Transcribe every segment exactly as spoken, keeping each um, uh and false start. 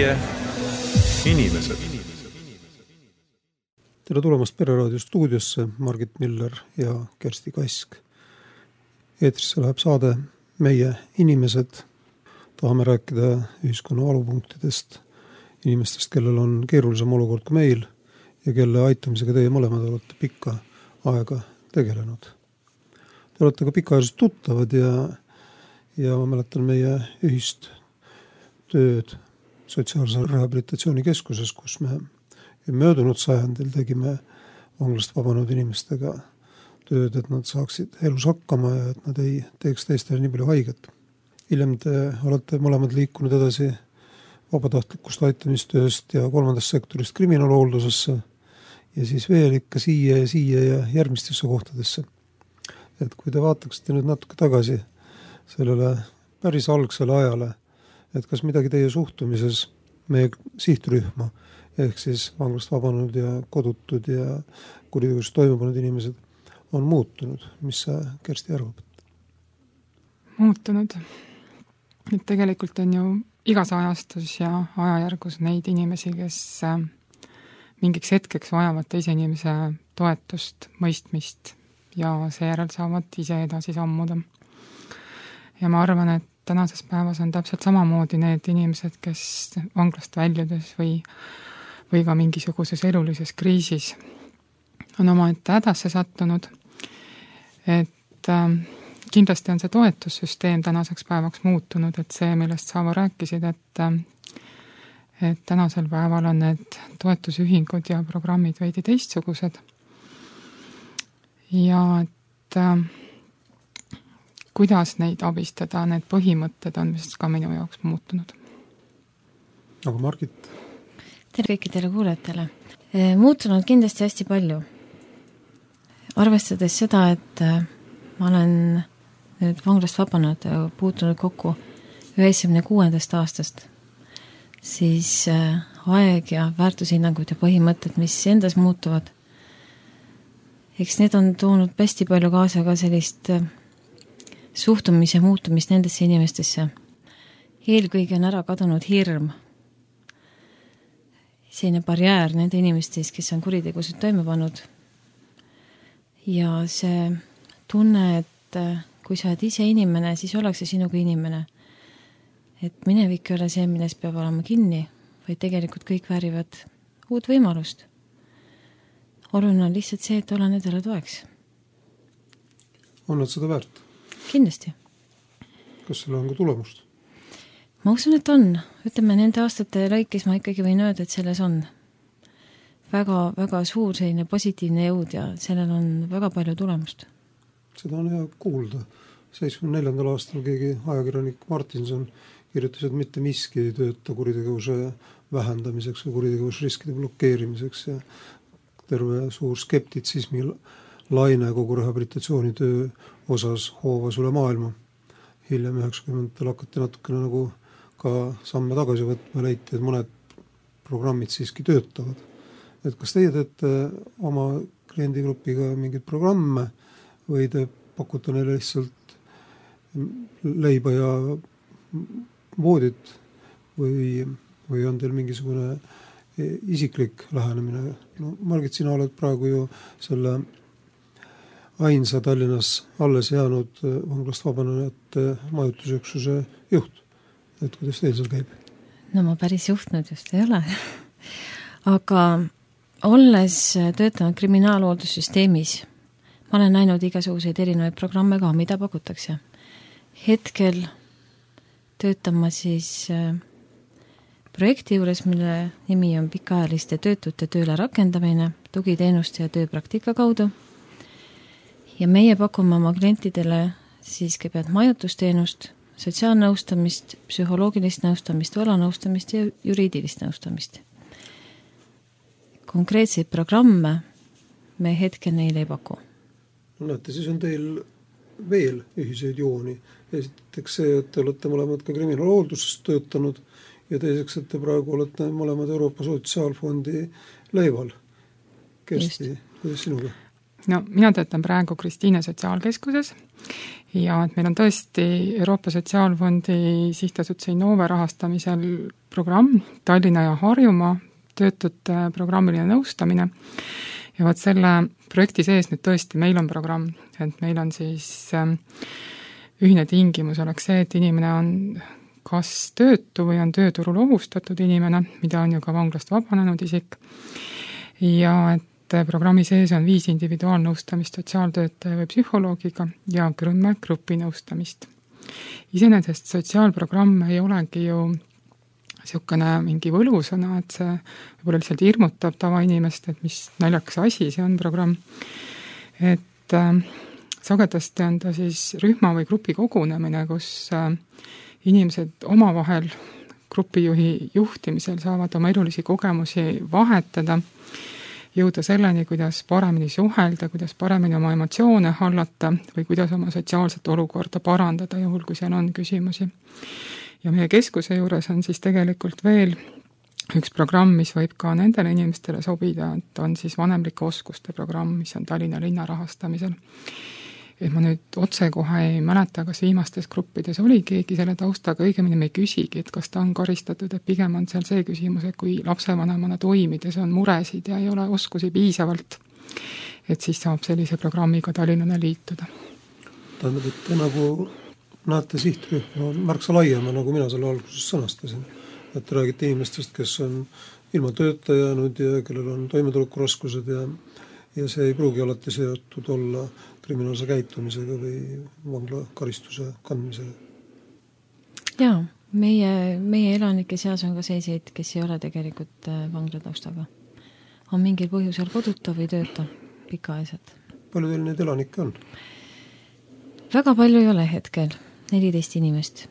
meie inimesed. Tere tulemast Pereraadio stuudiosse, Margit Miller ja Kersti Kask. Eetrisse läheb saade Meie inimesed. Tahame rääkida ühiskonna valupunktidest, inimestest, kellel on keerulisem olukord kui meil ja kelle aitamisega teie mõlemad olete pikka aega tegelenud. Te olete ka pikaajaliselt tuttavad ja, ja ma mäletan meie ühist tööd sotsiaalse rehabilitatsiooni keskuses, kus me möödunud sajandil tegime vanglast vabanenud inimestega tööd, et nad saaksid elus hakkama ja et nad ei teeks teistele nii palju haiget. Hiljem te olete mõlemad liikunud edasi vabatahtlikust aitamistööst ja kolmandast sektorist kriminaalhooldusesse ja siis veel ikka siia ja siia ja järgmistesse kohtadesse. Et kui te vaataksite nüüd natuke tagasi sellele päris algsele ajale, et kas midagi teie suhtumises meie sihtrühma, ehk siis vanglast vabanenud ja kodutud ja kuritegevust toime pannud inimesed on muutunud. Mis sa, Kersti, arvab? Muutunud. Et tegelikult on ju igas ajastus ja ajajärgus neid inimesi, kes mingiks hetkeks vajavad teise inimese toetust, mõistmist ja seejärel saavad ise edasi sammuda. Ja ma arvan, et tänases päevas on täpselt samamoodi need inimesed, kes vanglast väljudes või, või ka mingisuguses elulises kriisis on oma ette hädasse sattunud. Et äh, kindlasti on see toetussüsteem tänaseks päevaks muutunud, et see, millest Saavo rääkisid, et, äh, et tänasel päeval on need toetusühingud ja programmid veidi teistsugused. Ja et äh, kuidas neid abistada, need põhimõtted on vist ka minu jaoks muutunud. Aga Margit? Tere kõikidele kuulajatele. Muutunud kindlasti hästi palju. Arvestades seda, et ma olen nüüd vanglast vabanenud ja puutunud kokku üheksakümne kuuendast aastast, siis aeg ja väärtushinnangud ja põhimõtted, mis endas muutuvad, eks need on toonud hästi palju kaasa ka sellist suhtumise muutumist nendesse inimestesse. Eelkõige on ära kadunud hirm. Selline barjäär nende inimestes, kes on kuritegusid toime pannud. Ja see tunne, et kui sa oled ise inimene, siis ollakse sinuga inimene. Et minevik ei ole see, milles peab olema kinni, vaid tegelikult kõik väärivad uut võimalust. Oluline on lihtsalt see, et olla nendele toeks. On nad seda väärt? Kindlasti. Kas selle on ka tulemust? Ma usun, et on. Ütleme, nende aastate lõikes ma ikkagi võin öelda, et selles on väga, väga suur selline positiivne jõud ja sellel on väga palju tulemust. Seda on hea kuulda. seitsmekümne neljandal aastal keegi ajakirjanik Martinson kirjutas, et mitte miski ei tööta kuritegevuse vähendamiseks või kuritegevusriskide blokeerimiseks ja terve suur skeptitsismi laine kogu rehabilitatsioonitöö osas hoovas üle maailma. Hiljem üheksakümnendatel hakati natukene nagu ka samme tagasi võtma ja leiti, et mõned programmid siiski töötavad. Et kas teie teete oma kliendigrupiga mingeid programme või te pakute neile lihtsalt leiba ja voodit või, või on teil mingisugune isiklik lähenemine? No, Margit, sina oled praegu ju selle ainsa Tallinnas alles jäänud vanglast vabanenute majutusüksuse juht. Et kuidas teil seal käib? No ma päris juhtnud just ei ole. Aga olles töötanud kriminaalhooldussüsteemis, ma olen näinud igasuguseid erinevaid programme ka, mida pakutakse. Hetkel töötan ma siis projekti juures, mille nimi on pikaajaliste töötute tööle rakendamine, tugiteenuste ja tööpraktika kaudu. Ja meie pakume oma klientidele siis kõigepealt majutusteenust, sotsiaalnõustamist, psühholoogilist nõustamist, võlanõustamist ja juriidilist nõustamist. Konkreetseid programme me hetkel neile ei paku. No näete, siis on teil veel ühiseid jooni. Esiteks see, et te olete mõlemad ka kriminaalhoolduses töötanud ja teiseks, et te praegu olete mõlemad Euroopa Sotsiaalfondi leival. Kersti, kuidas sinuga? No, mina töötan praegu Kristiine sotsiaalkeskuses ja et meil on tõesti Euroopa Sotsiaalfondi sihtasutuse Innove rahastamisel programm Tallinna ja Harjumaa töötute programmiline nõustamine ja vaat selle projekti sees nüüd tõesti meil on programm, et meil on siis ühine tingimus oleks see, et inimene on kas töötu või on tööturul ohustatud inimene, mida on ju ka vanglast vabanenud isik, ja et programmi sees on viis individuaalnõustamist sotsiaaltöötaja või psühholoogiga ja kümme grupinõustamist. Iseenesest sotsiaalprogramm ei olegi ju niisugune mingi võlusõna, et see võib-olla lihtsalt hirmutab tavainimest, et mis naljakas asi see on programm. Et äh, sagedasti on ta siis rühma või grupi kogunemine, kus äh, inimesed omavahel grupijuhi juhtimisel saavad oma elulisi kogemusi vahetada, jõuda selleni, kuidas paremini suhelda, kuidas paremini oma emotsioone hallata või kuidas oma sotsiaalset olukorda parandada, juhul kui seal on küsimusi. Ja meie keskuse juures on siis tegelikult veel üks programm, mis võib ka nendele inimestele sobida, et on siis vanemlike oskuste programm, mis on Tallinna linna rahastamisel. Et ma nüüd otse kohe ei mäleta, kas viimastes gruppides oli keegi selle taustaga, õigemini me ei küsigi, et kas ta on karistatud, et pigem on seal see küsimus, et kui lapsevanemana toimides on muresid ja ei ole oskusi piisavalt, et siis saab sellise programmiga Tallinnale liituda. Tähendab, et te nagu näete sihtrühma märksa laiema, nagu mina selle alguses sõnastasin. Et te räägite inimestest, kes on ilma tööta jäänud ja kellel on toimetulekuraskused ja, ja see ei pruugi alati seotud olla kriminaalse käitumisega või vangla karistuse kandmisega. Jaa, meie, meie elanike seas on ka selliseid, kes ei ole tegelikult vanglataustaga. On mingil põhjusel koduta või tööta pikaajaliselt. Palju teil neid elanikke on? Väga palju ei ole hetkel, neliteist inimest.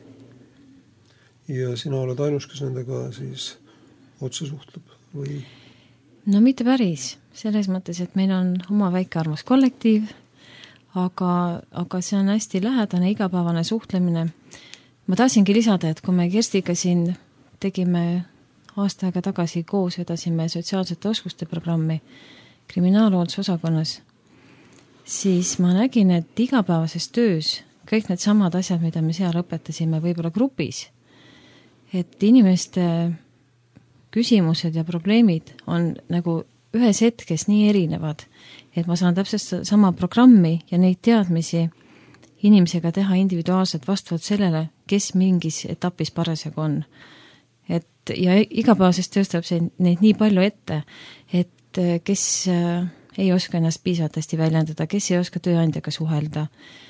Ja sina oled ainus, kes nendega siis otse suhtleb või? No mitte päris, selles mõttes, et meil on oma väike armas kollektiiv, aga, aga see on hästi lähedane igapäevane suhtlemine. Ma tahtsingi lisada, et kui me Kerstiga siin tegime aasta aega tagasi koos, vedasime sotsiaalsete oskuste programmi kriminaalhooldusosakonnas, siis ma nägin, et igapäevases töös kõik need samad asjad, mida me seal õpetasime võib-olla grupis, et inimeste küsimused ja probleemid on nagu ühes hetkes nii erinevad, et ma saan täpselt sama programmi ja neid teadmisi inimesega teha individuaalselt vastavalt sellele, kes mingis etapis parasjagu on. Et, ja igapäevasest tööstab see neid nii palju ette, et kes ei oska ennast piisavalt hästi väljendada, kes ei oska tööandjaga suhelda,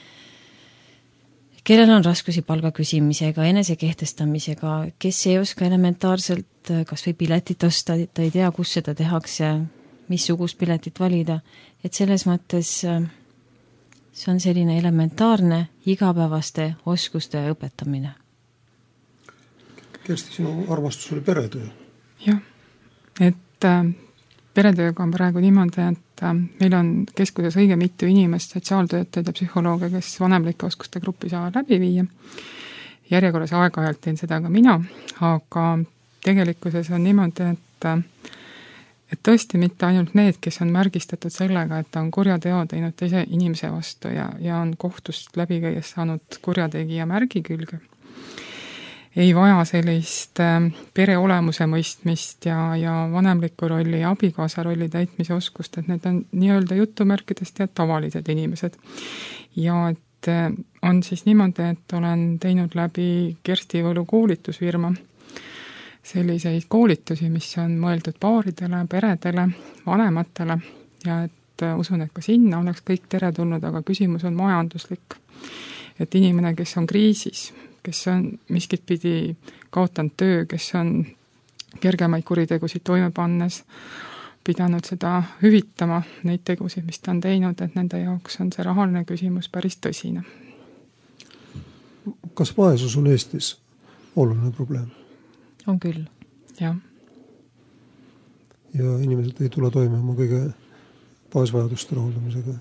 kellel on raskusi palga küsimisega, enese kehtestamisega, kes ei oska elementaarselt kas või piletit osta, ta ei tea, kus seda tehakse, missugust piletit valida, et selles mõttes see on selline elementaarne igapäevaste oskuste õpetamine. Kersti, sinu armastus oli peretöö? Jah, et äh, peretööga on praegu niimoodi, et äh, meil on keskuses õige mitu inimest, sotsiaaltöötajaid ja psühholooge, kes vanemlike oskuste gruppi saavad läbi viia. Järjekorras aeg-ajalt teen seda ka mina, aga tegelikkuses on niimoodi, et, et tõesti mitte ainult need, kes on märgistatud sellega, et ta on kurjateo teinud teise inimese vastu ja, ja on kohtust läbi käies saanud kurjategija märgi külge, ei vaja sellist pere olemuse mõistmist ja, ja vanemliku rolli ja abikaasa rolli täitmise oskust, et need on nii-öelda jutumärkidest ja tavalised inimesed. Ja et on siis niimoodi, et olen teinud läbi Kersti Võlu koolitusfirma selliseid koolitusi, mis on mõeldud paaridele, peredele, vanematele ja et usun, et ka sinna oleks kõik teretulnud, aga küsimus on majanduslik. Et inimene, kes on kriisis, kes on miskit pidi kaotanud töö, kes on kergemaid kuritegusid toime pannes, pidanud seda hüvitama, neid tegusid, mis ta on teinud, et nende jaoks on see rahaline küsimus päris tõsine. Kas vaesus on Eestis oluline probleem? On küll. Jah. Ja inimesed ei tule toime oma kõige baasvajaduste rahuldamisega?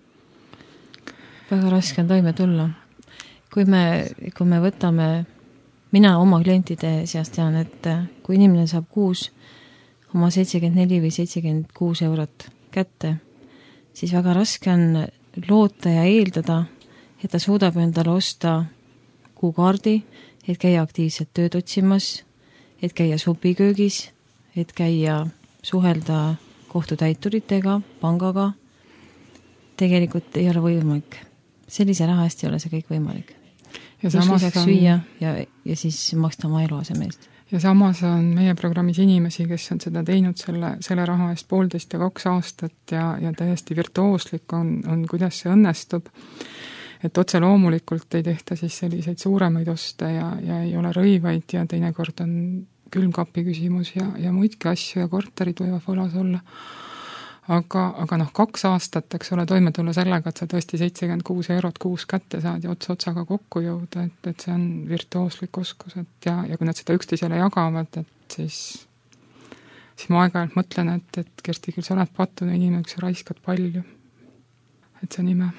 Väga raske on toime tulla. Kui me, kui me võtame, mina oma klientide seast tean, et kui inimene saab kuus oma seitsekümmend neli või seitsekümmend kuus eurot kätte, siis väga raske on loota ja eeldada, et ta suudab endale osta kuukaardi, et käia aktiivselt tööd otsimas, et käia supiköögis, et käia suhelda kohtutäituritega, pangaga, tegelikult ei ole võimalik. Sellise raha eest ei ole see kõik võimalik. Ja samas on... süüa ja, ja siis maksta oma eluaseme eest. Ja samas on meie programmis inimesi, kes on seda teinud selle, selle raha eest poolteist ja kaks aastat ja, ja täiesti virtuooslik on, on, kuidas see õnnestub. Et otse loomulikult ei tehta siis selliseid suuremaid oste ja, ja ei ole rõivaid ja teinekord on külmkapi küsimus ja, ja muidki asju ja korterid võivad võlas olla. Aga, aga noh, kaks aastat, eks ole, toime tulla sellega, et sa tõesti seitsekümmend kuus eurot kuus kätte saad ja ots otsaga kokku jõuda, et, et see on virtuooslik oskus, et ja, ja kui nad seda üksteisele jagavad, et siis, siis ma aeg-ajalt mõtlen, et, et Kersti, küll sa oled pattune inimene, kui sa raiskad palju. Et see on ime.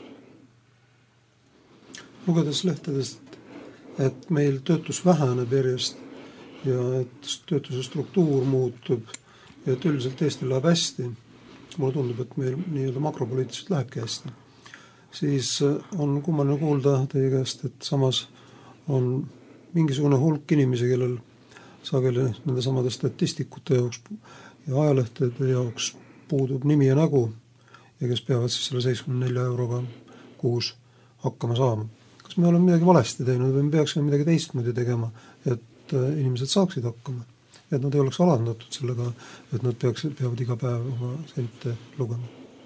Lugedes lehtedest, et meil töötus väheneb järjest ja et töötuse struktuur muutub ja et üldiselt Eestil läheb hästi, mulle tundub, et meil nii-öelda makropoliitiliselt lähebki hästi, siis on kummaline kuulda teie käest, et samas on mingisugune hulk inimesi, kellel sageli nende samade statistikute jaoks ja ajalehtede jaoks puudub nimi ja nägu ja kes peavad siis selle seitsekümmend neli euroga kuus hakkama saama. Kas me oleme midagi valesti teinud või me peaksime midagi teistmoodi tegema, et inimesed saaksid hakkama? Et nad ei oleks alandatud sellega, et nad peaks, peavad iga päev oma sente lugema.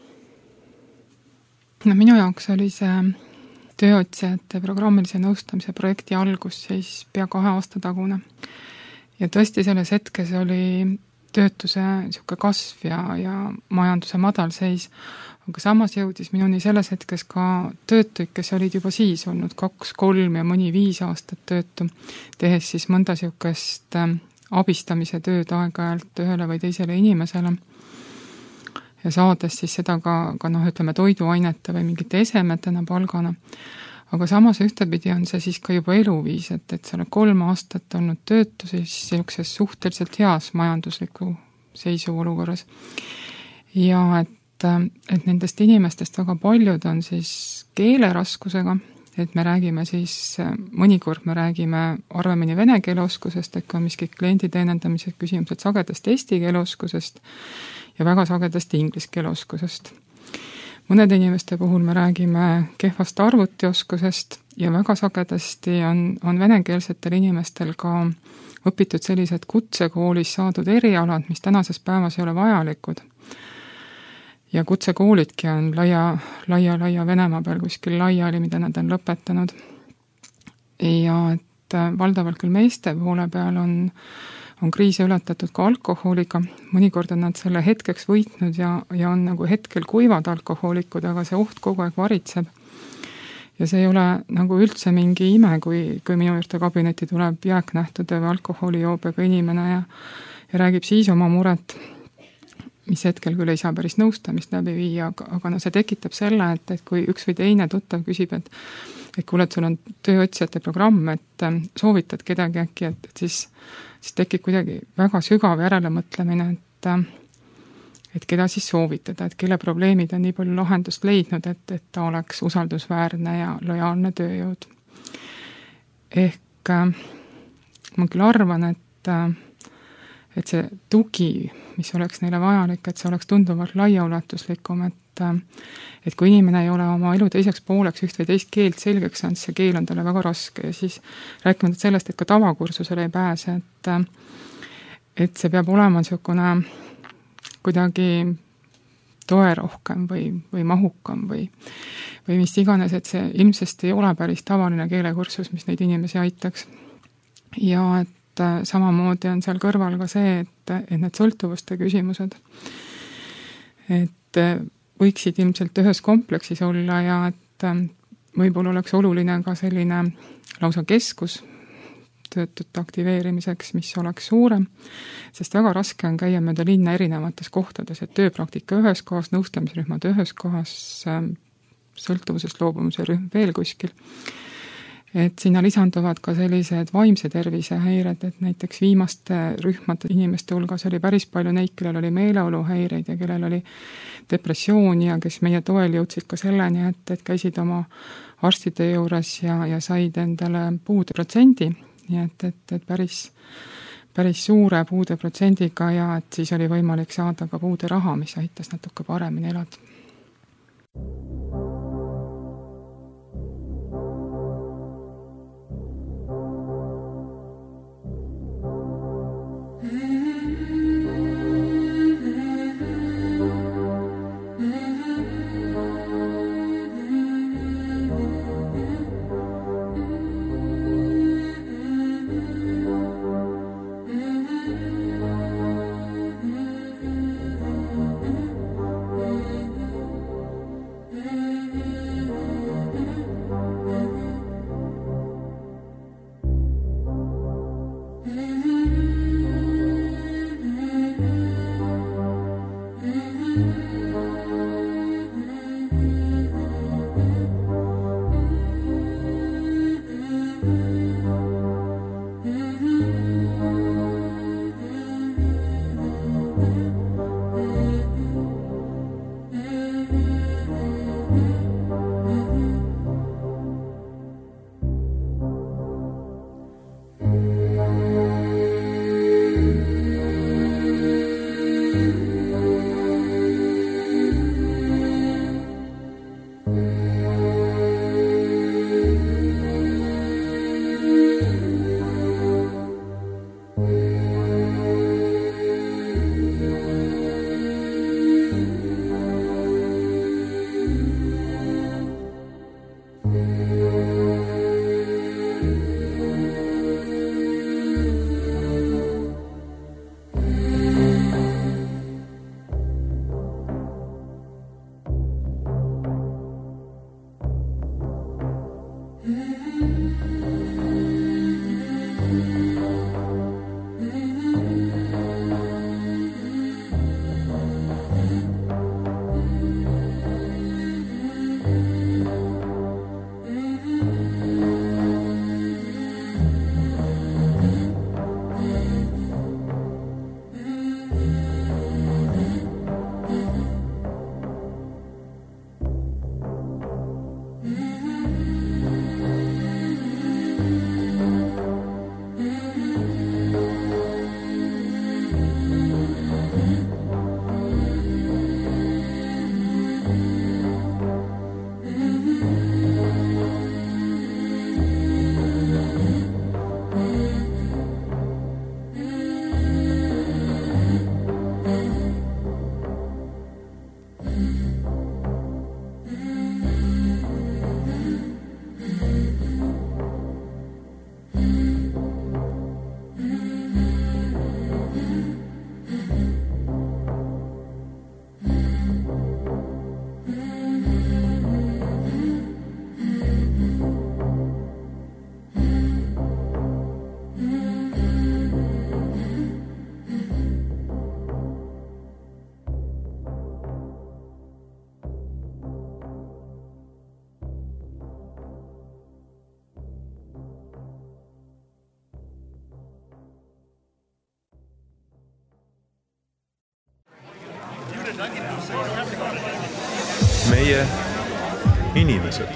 No minu jaoks oli see tööotsijate programmilise nõustamise projekti algus siis pea kahe aasta tagune. Ja tõesti selles hetkes oli töötuse niisugune kasv ja, ja majanduse madal seis, aga samas jõudis minuni selles hetkes ka töötuid, kes olid juba siis olnud kaks, kolm ja mõni viis aastat töötu, tehes siis mõnda niisugust abistamise tööd aeg-ajalt ühele või teisele inimesele ja saades siis seda ka, ka noh, ütleme toiduainete või mingite esemetena palgana. Aga samas ühtepidi on see siis ka juba eluviis, et, et selle kolm aastat olnud töötu siis sellises suhteliselt heas majandusliku seisu olukorras. Ja et, et nendest inimestest väga paljud on siis keeleraskusega, et me räägime siis, mõnikord me räägime arvemini vene keele oskusest, et on miski kliendi teenendamise küsimused sagedasti eesti keele oskusest ja väga sagedasti inglise keele oskusest. Mõnede inimeste puhul me räägime kehvast arvutioskusest ja väga sagedasti on, on venekeelsetel inimestel ka õpitud sellised kutsekoolis saadud erialad, mis tänases päevas ei ole vajalikud. Ja kutsekoolidki on laia, laia, laia Venemaa peal kuskil laiali, mida nad on lõpetanud. Ja et valdavalt küll meeste poole peal on, on kriise ületatud ka alkohooliga. Mõnikord on nad selle hetkeks võitnud ja, ja on nagu hetkel kuivad alkohoolikud, aga see oht kogu aeg varitseb. Ja see ei ole nagu üldse mingi ime, kui, kui minu juurde kabinetti tuleb jääknähtude või alkoholijoobega inimene ja, ja räägib siis oma muret, mis hetkel küll ei saa päris nõustamist läbi viia, aga, aga no see tekitab selle, et, et kui üks või teine tuttav küsib, et, et kuule, et sul on tööotsijate programm, et soovitad kedagi äkki, et, et siis, siis tekib kuidagi väga sügav järelemõtlemine, et, et keda siis soovitada, et kelle probleemid on nii palju lahendust leidnud, et, et ta oleks usaldusväärne ja lojaalne tööjõud. Ehk ma küll arvan, et et see tugi, mis oleks neile vajalik, et see oleks tunduvalt laiaulatuslikum, et, et kui inimene ei ole oma elu teiseks pooleks üht või teist keelt selgeks saanud, see keel on talle väga raske ja siis rääkimata sellest, et ka tavakursusele ei pääse, et, et see peab olema niisugune kuidagi toe rohkem või, või mahukam või, või mis iganes, et see ilmselt ei ole päris tavaline keelekursus, mis neid inimesi aitaks. Ja et samamoodi on seal kõrval ka see, et, et need sõltuvuste küsimused, et võiksid ilmselt ühes kompleksis olla ja et võib-olla oleks oluline ka selline lausa keskus töötute aktiveerimiseks, mis oleks suurem, sest väga raske on käia mööda linna erinevates kohtades, et tööpraktika ühes kohas, nõustamisrühmad ühes kohas, sõltuvusest loobumise rühm veel kuskil. et sinna lisanduvad ka sellised vaimse tervise häired, et näiteks viimaste rühmade inimeste hulgas oli päris palju neid, kellel oli meeleoluhäireid ja kellel oli depressiooni ja kes meie toel jõudsid ka selleni, et, et käisid oma arstide juures ja, ja said endale puude protsendi, nii et, et, et päris, päris suure puude protsendiga ja et siis oli võimalik saada ka puude raha, mis aitas natuke paremini elada. meie inimesed.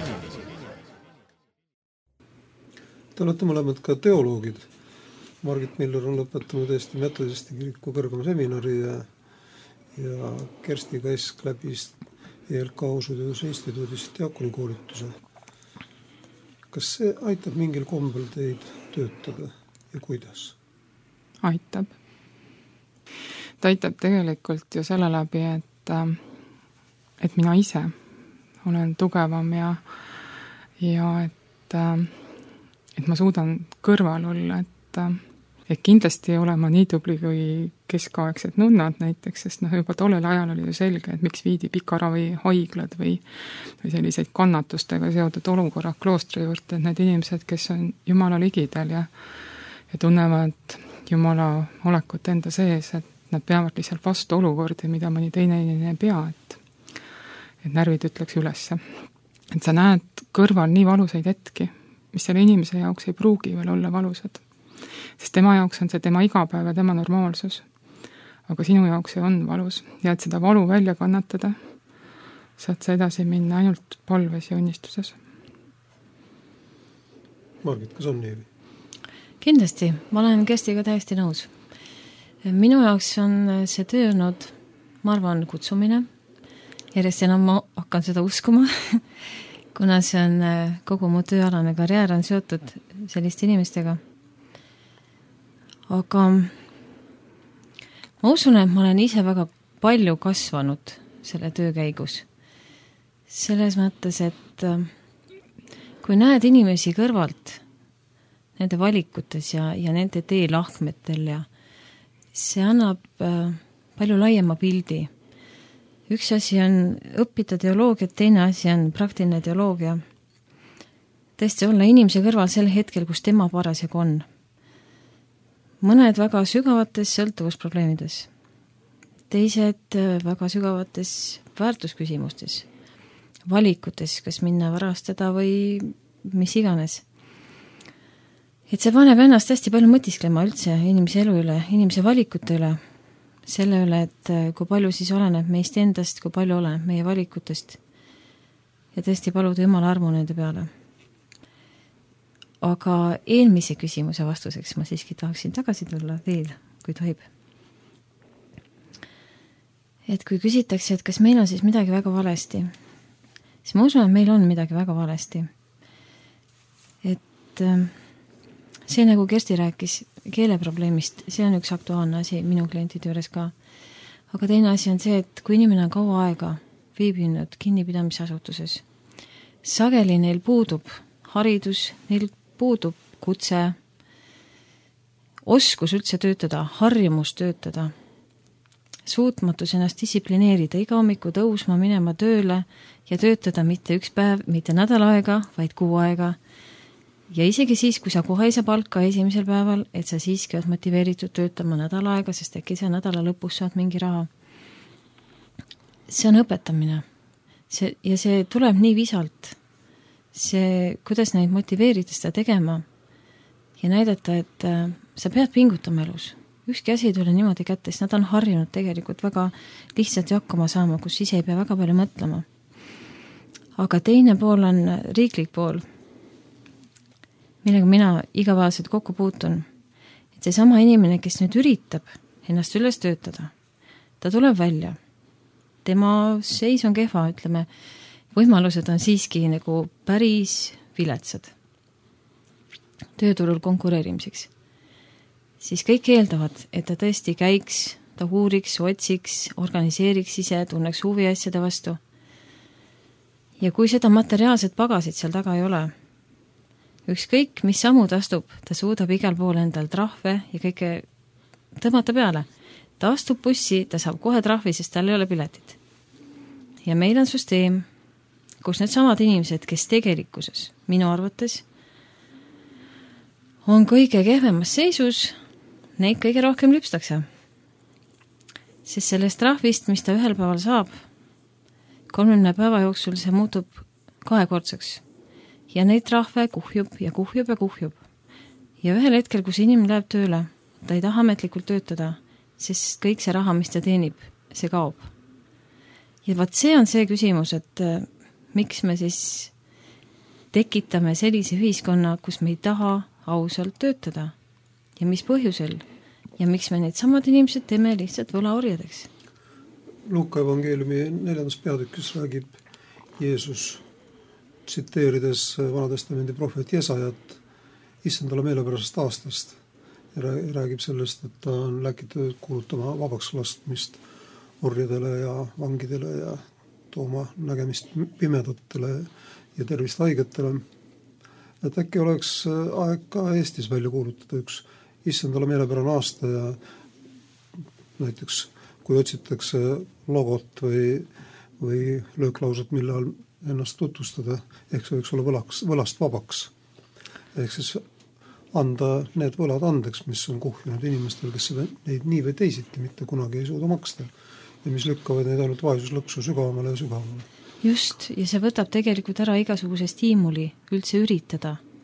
Te olete mõlemad ka teoloogid. Margit Miller on lõpetanud Eesti Metodisti kiriku kõrgema seminari ja, ja Kersti Kask läbis E L K Usuteaduse Instituudis diakonikoolituse. Kas see aitab mingil kombel teid töötada ja kuidas? Aitab. Ta aitab tegelikult ju selle läbi, et, et mina ise olen tugevam ja, ja et, et ma suudan kõrval olla, et, et kindlasti ei ole ma nii tubli kui keskaegsed nunnad näiteks, sest noh, juba tollel ajal oli ju selge, et miks viidi pikaravi haiglad või, või selliseid kannatustega seotud olukorrad kloostri juurde, et need inimesed, kes on Jumala ligidal ja, ja tunnevad Jumala olekut enda sees, et nad peavad lihtsalt vastu olukordi, mida mõni teine inimene ei pea, et, et närvid ütleks ülesse. Et sa näed kõrval nii valusaid hetki, mis selle inimese jaoks ei pruugi veel olla valusad. Sest tema jaoks on see tema igapäev ja tema normaalsus. Aga sinu jaoks see on valus ja et seda valu välja kannatada, saad sa edasi minna ainult palves ja õnnistuses. Margit, kas on nii? Kindlasti, ma olen Kerstiga täiesti nõus. Minu jaoks on see töö olnud, ma arvan, kutsumine. Järjest enam ma hakkan seda uskuma, kuna see on kogu mu tööalane karjäär on seotud selliste inimestega. Aga ma usun, et ma olen ise väga palju kasvanud selle töö käigus. Selles mõttes, et kui näed inimesi kõrvalt nende valikutes ja, ja nende teelahkmetel ja see annab palju laiema pildi. Üks asi on õppida teoloogiat, teine asi on praktiline teoloogia. Tõesti olla inimese kõrval sel hetkel, kus tema parasjagu on. Mõned väga sügavates sõltuvusprobleemides. Teised väga sügavates väärtusküsimustes. Valikutes, kas minna varastada või mis iganes. Et see paneb ennast hästi palju mõtisklema üldse inimese elu üle, inimese valikute üle. Selle üle, et kui palju siis oleneb meist endast, kui palju oleneb meie valikutest ja tõesti paluda Jumala armu nende peale. Aga eelmise küsimuse vastuseks ma siiski tahaksin tagasi tulla veel, kui tohib. Et kui küsitakse, et kas meil on siis midagi väga valesti, siis ma usun, et meil on midagi väga valesti. Et see, nagu Kersti rääkis keeleprobleemist, see on üks aktuaalne asi minu klientide juures ka. Aga teine asi on see, et kui inimene on kaua aega viibinud kinnipidamisasutuses, sageli neil puudub haridus, neil puudub kutse, oskus üldse töötada, harjumus töötada, suutmatus ennast distsiplineerida, iga hommiku tõusma, minema tööle ja töötada mitte üks päev, mitte nädal aega, vaid kuu aega. Ja isegi siis, kui sa kohe ei saa palka esimesel päeval, et sa siiski oled motiveeritud töötama nädal aega, sest äkki see nädala lõpus saad mingi raha. See on õpetamine. See, ja see tuleb nii visalt. See, kuidas neid motiveerida seda tegema ja näidata, et sa pead pingutama elus. Ükski asi ei tule niimoodi kätte, sest nad on harjunud tegelikult väga lihtsalt hakkama saama, kus ise ei pea väga palju mõtlema. Aga teine pool on riiklik pool, millega mina igapäevaselt kokku puutun. Et see sama inimene, kes nüüd üritab ennast üles töötada, ta tuleb välja. Tema seis on kehva, ütleme, võimalused on siiski nagu päris viletsad tööturul konkureerimiseks. Siis kõik eeldavad, et ta tõesti käiks, ta uuriks, otsiks, organiseeriks ise, tunneks huvi asjade vastu. Ja kui seda materiaalset pagasid seal taga ei ole, ükskõik, mis sammud astub, ta suudab igal pool endal trahve ja kõike tõmmata peale. Ta astub bussi, ta saab kohe trahvi, sest tal ei ole piletit. Ja meil on süsteem, kus need samad inimesed, kes tegelikkuses, minu arvates, on kõige kehvemas seisus, neid kõige rohkem lüpstakse. Sest sellest trahvist, mis ta ühel päeval saab, kolmekümne päeva jooksul see muutub kahekordseks. Ja neid trahve kuhjub ja kuhjub ja kuhjub. Ja ühel hetkel, kus inimene läheb tööle, ta ei taha ametlikult töötada, sest kõik see raha, mis ta teenib, see kaob. Ja vaat see on see küsimus, et miks me siis tekitame sellise ühiskonna, kus me ei taha ausalt töötada ja mis põhjusel ja miks me need samad inimesed teeme lihtsalt võlaorjadeks. Luuka evangeeliumi neljandas peatükis räägib Jeesus tsiteerides Vanatestamendi prohvet Jesajat issandale meelepärasest aastast ja räägib sellest, et ta on läkitud kuulutama vabaks lastmist orjadele ja vangidele ja tooma nägemist pimedatele ja tervist haigetele. Et äkki oleks aeg ka Eestis välja kuulutada üks issandale meelepärane aasta ja näiteks kui otsitakse logot või, või lööklausat, millal ennast tutvustada, ehk see võiks olla võlaks, võlast vabaks. Ehk siis anda need võlad andeks, mis on kuhjunud inimestel, kes seda, neid nii või teisiti mitte kunagi ei suuda maksta ja mis lükkavad neid ainult vaesuslõksu sügavamale ja sügavamale. Just, ja see võtab tegelikult ära igasuguse stiimuli üldse üritada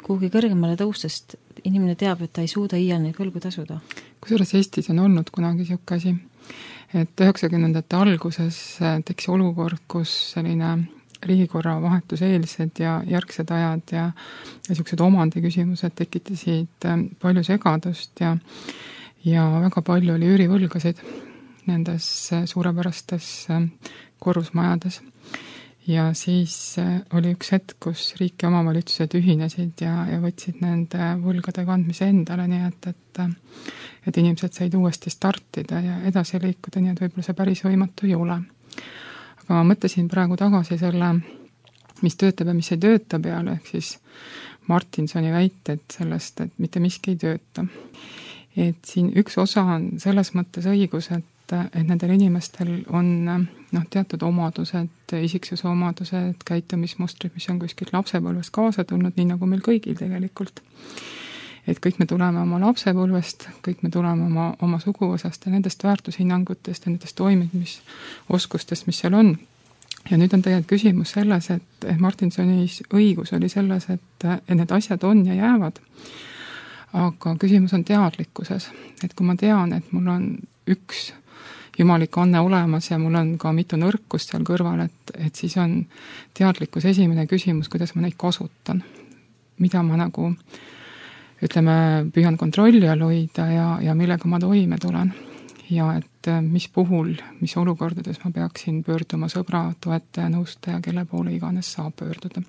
kuhugi kõrgemale tõustest inimene teab, et ta ei suuda iial neid võlgu tasuda. Kusjuures Eestis on olnud kunagi siuke asi, et üheksakümnendate alguses tekkis olukord, kus selline riigikorra vahetuseelsed ja järgsed ajad ja, ja siuksed omandiküsimused tekitasid palju segadust ja, ja väga palju oli üürivõlgasid nendes suurepärastes korrusmajades. Ja siis oli üks hetk, kus riik ja omavalitsused ühinesid ja, ja võtsid nende võlgade kandmise endale, nii et, et, et inimesed said uuesti startida ja edasi liikuda, nii et võib-olla see päris võimatu ei ole. Aga ma mõtlesin praegu tagasi selle, mis töötab ja mis ei tööta peale, ehk siis Martinsoni väited sellest, et mitte miski ei tööta. Et siin üks osa on selles mõttes õigus, et et nendel inimestel on noh, teatud omadused, isiksuse omadused, käitumismustrid, mis on kuskilt lapsepõlvest kaasa tulnud, nii nagu meil kõigil tegelikult. Et kõik me tuleme oma lapsepõlvest, kõik me tuleme oma, oma suguosast ja nendest väärtushinnangutest ja nendest toimimisoskustest, mis seal on. Ja nüüd on tegelikult küsimus selles, et Martinsonis õigus oli selles, et, et need asjad on ja jäävad. Aga küsimus on teadlikkuses. Et kui ma tean, et mul on üks jumalik anne olemas ja mul on ka mitu nõrkust seal kõrval, et, et siis on teadlikkus esimene küsimus, kuidas ma neid kasutan. Mida ma nagu, ütleme, püüan kontrolli all hoida ja, ja millega ma toime tulen. Ja et mis puhul, mis olukordades ma peaksin pöörduma sõbra, toetaja, nõustaja, kelle poole iganes saab pöörduda.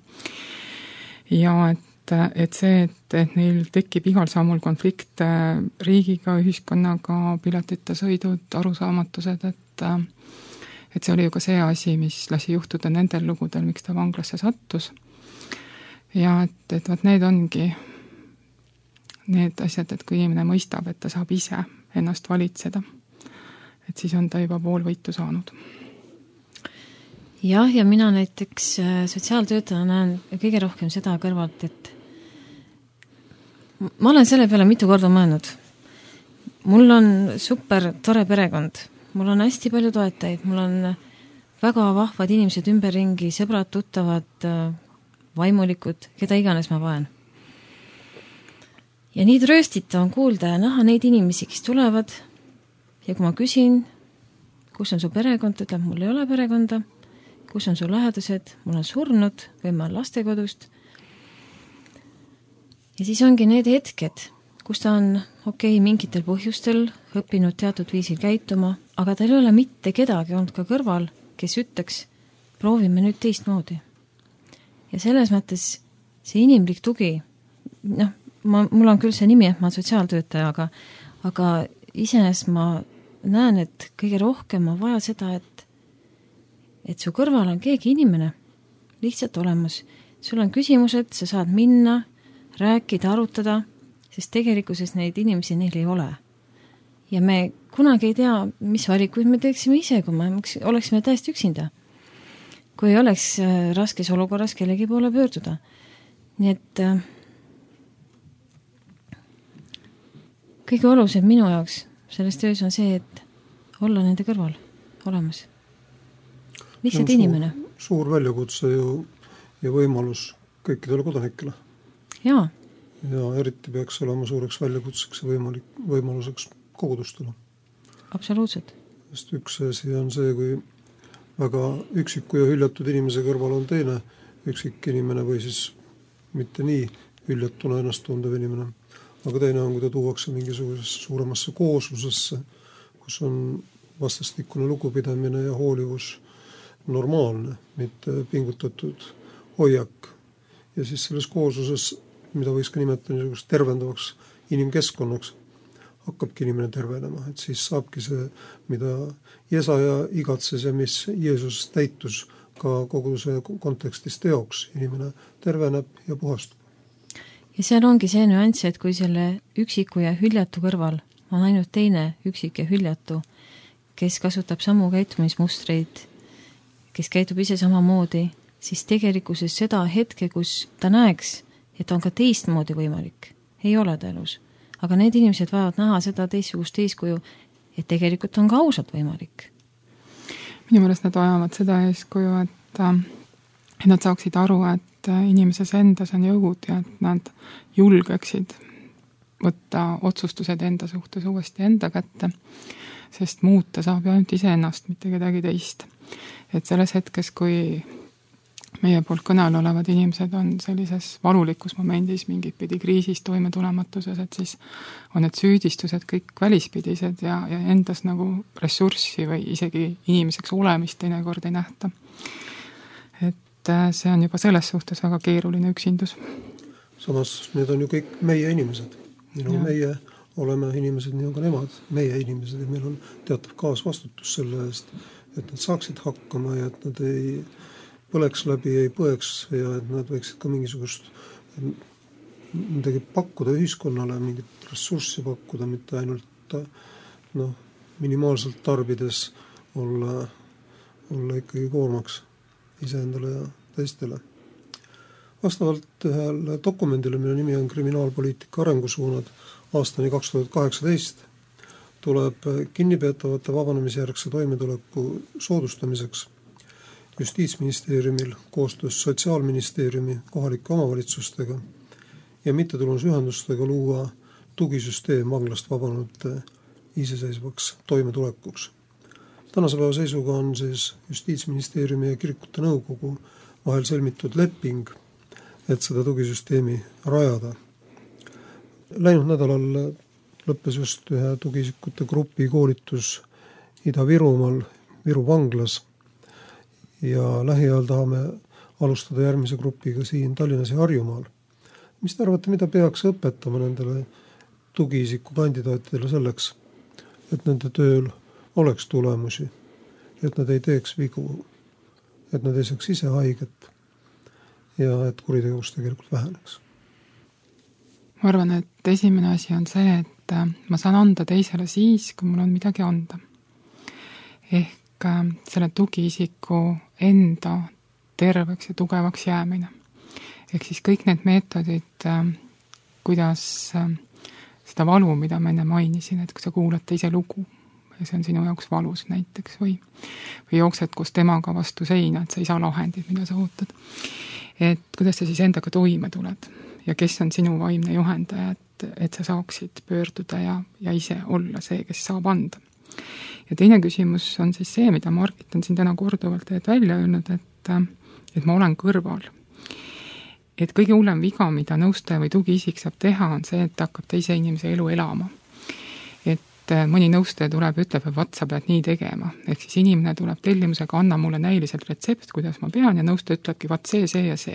Ja et et see, et, et neil tekib igal sammul konflikt riigiga, ühiskonnaga, piletita sõidud, arusaamatused, et, et see oli ju ka see asi, mis lasi juhtuda nendel lugudel, miks ta vanglasse sattus. Ja et, et vaat need ongi need asjad, et kui inimene mõistab, et ta saab ise ennast valitseda, et siis on ta juba pool võitu saanud. Jah, ja mina näiteks sotsiaaltöötajana näen kõige rohkem seda kõrvalt, et ma olen selle peale mitu korda mõelnud. Mul on super tore perekond, mul on hästi palju toetajaid, mul on väga vahvad inimesed ümberringi, sõbrad, tuttavad, vaimulikud, keda iganes ma vaen. Ja nii trööstita on kuulda ja näha neid inimesi, kes tulevad ja kui ma küsin, kus on su perekond, ütleb, mul ei ole perekonda, kus on su lähedased, mul on surnud või ma olen lastekodust. Ja siis ongi need hetked, kus ta on okei, okay, mingitel põhjustel õppinud teatud viisil käituma, aga tal ei ole mitte kedagi olnud ka kõrval, kes ütleks, proovime nüüd teistmoodi. Ja selles mõttes see inimlik tugi, noh, ma, mul on küll see nimi, et ma olen sotsiaaltöötaja, aga, aga iseenesest ma näen, et kõige rohkem on vaja seda, et et su kõrval on keegi inimene lihtsalt olemas. Sul on küsimused, sa saad minna, rääkida, arutada, sest tegelikkuses neid inimesi neil ei ole. Ja me kunagi ei tea, mis valikuid me teeksime ise, kui me oleksime täiesti üksinda. Kui ei oleks raskes olukorras kellegi poole pöörduda. Nii et kõige olulisem minu jaoks selles töös on see, et olla nende kõrval olemas. Lihtsalt inimene. Suur, suur väljakutse ju ja võimalus kõikidele kodanikele. Jaa. Ja eriti peaks olema suureks väljakutseks ja võimalik, võimaluseks kogudustele. Absoluutselt. Sest üks asi on see, kui väga üksiku ja hüljatud inimese kõrval on teine üksik inimene või siis mitte nii hüljatuna ennast tundev inimene. Aga teine on, kui ta tuuakse mingisugusesse suuremasse kooslusesse, kus on vastastikune lugupidamine ja hoolivus normaalne, mitte pingutatud hoiak. Ja siis selles koosluses, mida võiks ka nimetada niisugust tervendavaks inimkeskkonnaks, hakkabki inimene tervenema. Et siis saabki see, mida Jesaja igatses ja mis Jeesus täitus ka koguduse kontekstis teoks. Inimene terveneb ja puhastub. Ja seal ongi see nüanss, et kui selle üksiku ja hüljatu kõrval on ainult teine üksik ja hüljatu, kes kasutab samu käitumismustreid, kes käitub ise samamoodi, siis tegelikkuses seda hetke, kus ta näeks, et on ka teistmoodi võimalik, ei ole ta elus. Aga need inimesed vajavad näha seda teistsugust eeskuju, et tegelikult on ka ausalt võimalik. Minu meelest nad vajavad seda eeskuju, et, et nad saaksid aru, et inimeses endas on jõud ja et nad julgeksid võtta otsustused enda suhtes uuesti enda kätte, sest muuta saab ju ainult iseennast, mitte kedagi teist. Et selles hetkes, kui meie poolt kõnel olevad inimesed on sellises valulikus momendis mingit pidi kriisis toimetulematuses, et siis on need süüdistused kõik välispidised ja, ja endas nagu ressurssi või isegi inimeseks olemist teinekord ei nähta. Et see on juba selles suhtes väga keeruline üksindus. Samas need on ju kõik meie inimesed. Nii nagu meie oleme inimesed, nii on ka nemad meie inimesed ja meil on teatav kaasvastutus selle eest, et nad saaksid hakkama ja et nad ei põleks läbi, ei põeks ja et nad võiksid ka mingisugust midagi pakkuda ühiskonnale, mingit ressurssi pakkuda, mitte ainult no, minimaalselt tarbides olla, olla ikkagi koormaks iseendale ja teistele. Vastavalt ühele dokumendile, mille nimi on kriminaalpoliitika arengusuunad aastani kaks tuhat kaheksateist, tuleb kinnipeetavate vabanemisjärgse toimetuleku soodustamiseks Justiitsministeeriumil koostöös Sotsiaalministeeriumi kohalike omavalitsustega ja mittetulundusühendustega luua tugisüsteem vanglast vabanute iseseisvaks toimetulekuks. Tänase päeva seisuga on siis Justiitsministeeriumi ja kirikute nõukogu vahel sõlmitud leping, et seda tugisüsteemi rajada. Läinud nädalal lõppes just ühe tugiisikute grupi koolitus Ida-Virumaal, Viru vanglas ja lähiajal tahame alustada järgmise grupiga siin Tallinnas ja Harjumaal. Mis te arvate, mida peaks õpetama nendele tugiisiku kandidaatidele selleks, et nende tööl oleks tulemusi, et nad ei teeks vigu, et nad ei saaks ise haiget ja et kuritegevus tegelikult väheneks? Ma arvan, et esimene asi on see, et ma saan anda teisele siis, kui mul on midagi anda. Ehk selle tugiisiku enda terveks ja tugevaks jäämine. Ehk siis kõik need meetodid, kuidas seda valu, mida ma enne mainisin, et kui sa kuulad teise lugu ja see on sinu jaoks valus näiteks või, või jooksed koos temaga vastu seina, et sa ei saa lahendid, mida sa ootad. Et kuidas sa siis endaga toime tuled ja kes on sinu vaimne juhendaja, et, et sa saaksid pöörduda ja, ja ise olla see, kes saab anda. Ja teine küsimus on siis see, mida Margit on siin täna korduvalt välja öelnud, et, et ma olen kõrval. Et kõige hullem viga, mida nõustaja või tugiisik saab teha, on see, et hakkab teise inimese elu elama. Et mõni nõustaja tuleb ja ütleb, et vaat sa pead nii tegema. Ehk siis inimene tuleb tellimusega, anna mulle näiliselt retsept, kuidas ma pean ja nõustaja ütlebki, vaat see, see ja see.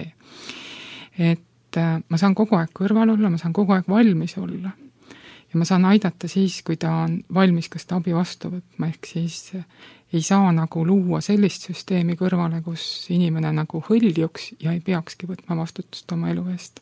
Et ma saan kogu aeg kõrval olla, ma saan kogu aeg valmis olla. Ja ma saan aidata siis, kui ta on valmis ka seda abi vastu võtma, ehk siis ei saa nagu luua sellist süsteemi kõrvale, kus inimene nagu hõljuks ja ei peakski võtma vastutust oma elu eest.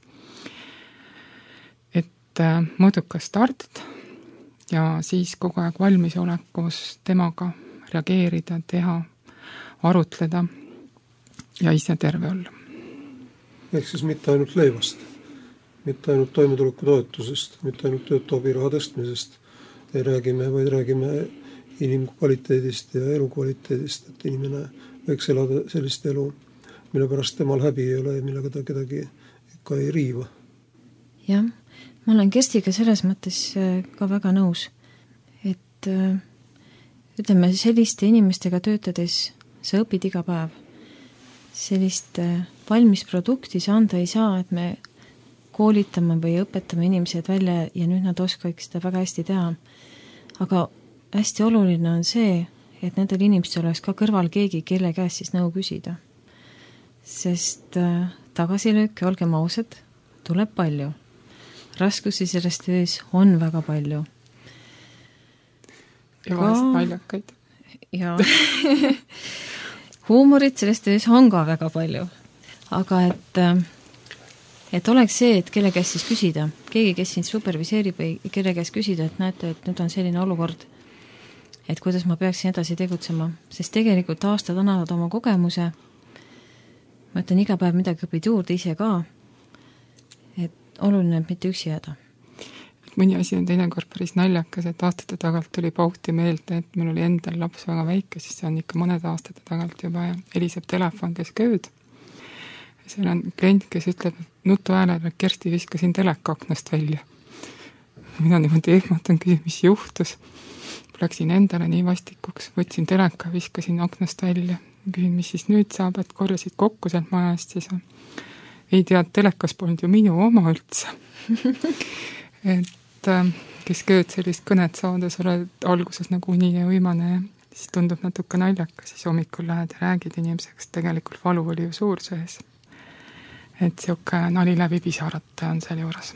Et mõõdukas start ja siis kogu aeg valmis olekus temaga reageerida, teha, arutleda ja ise terve olla. Ehk siis mitte ainult leivast. Mitte ainult toimetuleku toetusest, mitte ainult töötobiraha tõstmisest ei räägime, vaid räägime inimkvaliteedist ja elukvaliteedist, et inimene võiks elada sellist elu, mille pärast temal häbi ei ole ja millega ta kedagi ikka ei riiva. Jah, ma olen Kerstiga selles mõttes ka väga nõus, et ütleme, selliste inimestega töötades sa õpid iga päev. Sellist valmis produkti sa anda ei saa, et me koolitame või õpetame inimesed välja ja nüüd nad oskavad seda väga hästi teha. Aga hästi oluline on see, et nendel inimestel oleks ka kõrval keegi, kelle käest siis nõu küsida. Sest tagasilööke, olgem ausad, tuleb palju. Raskusi selles töös on väga palju. Ja vahest naljakaid. Ja huumorit selles töös on ka väga palju. Aga et et oleks see, et kelle käest siis küsida, keegi, kes sind superviseerib või kelle käest küsida, et näete, et nüüd on selline olukord, et kuidas ma peaksin edasi tegutsema, sest tegelikult aastad annavad oma kogemuse, ma ütlen iga päev midagi õpid juurde ise ka, et oluline, et mitte üksi jääda. Mõni asi on teinekord päris naljakas, et aastate tagalt tuli pauhti meelde, et meil oli endal laps väga väike, siis see on ikka mõned aastate tagalt juba ja heliseb telefon, kes kööd. seal on klient, kes ütleb nutu häälele, et Kersti viskasin teleka aknast välja. Mina niimoodi ehmatan, küsin, mis juhtus. Läksin endale nii vastikuks, võtsin teleka, viskasin aknast välja. Küsin, mis siis nüüd saab, et korjasid kokku sealt majast, siis ei tead, telekas polnud ju minu oma üldse. et kes kööd sellist kõnet saada, sa oled alguses nagu uni ja uimane ja siis tundub natuke naljaka, siis hommikul lähed ja räägid inimesega, sest tegelikult valu oli ju suur sees. Et siuke nali läbi pisarate on seal juures.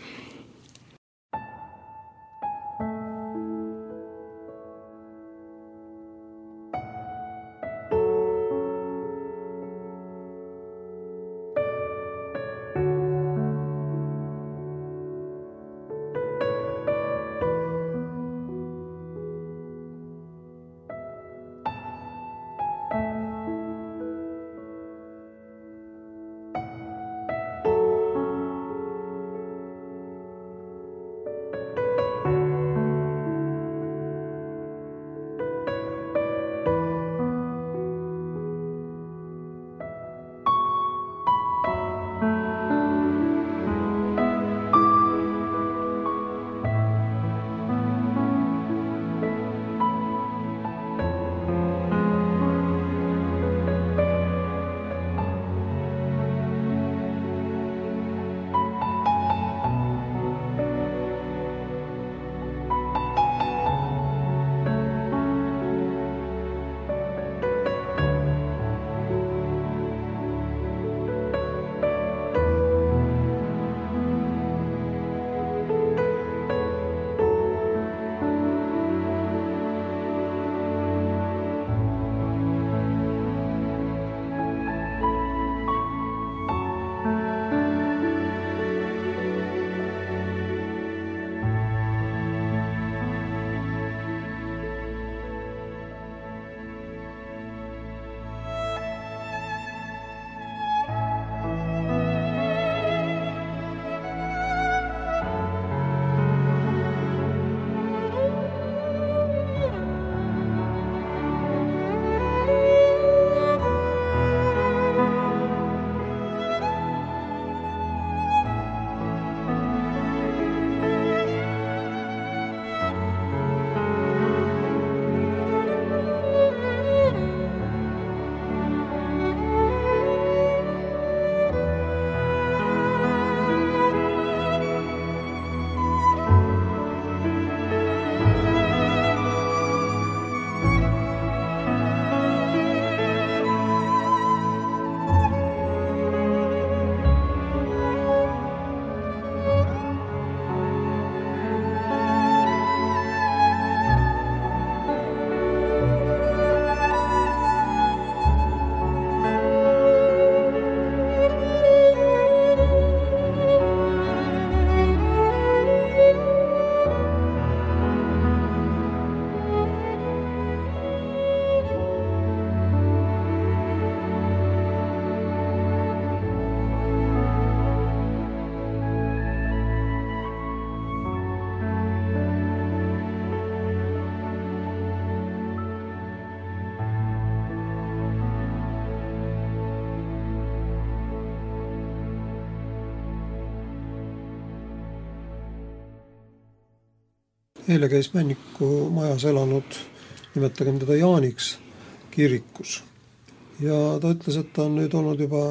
Eile käis Männiku majas elanud, nimetagem teda Jaaniks, kirikus. Ja ta ütles, et ta on nüüd olnud juba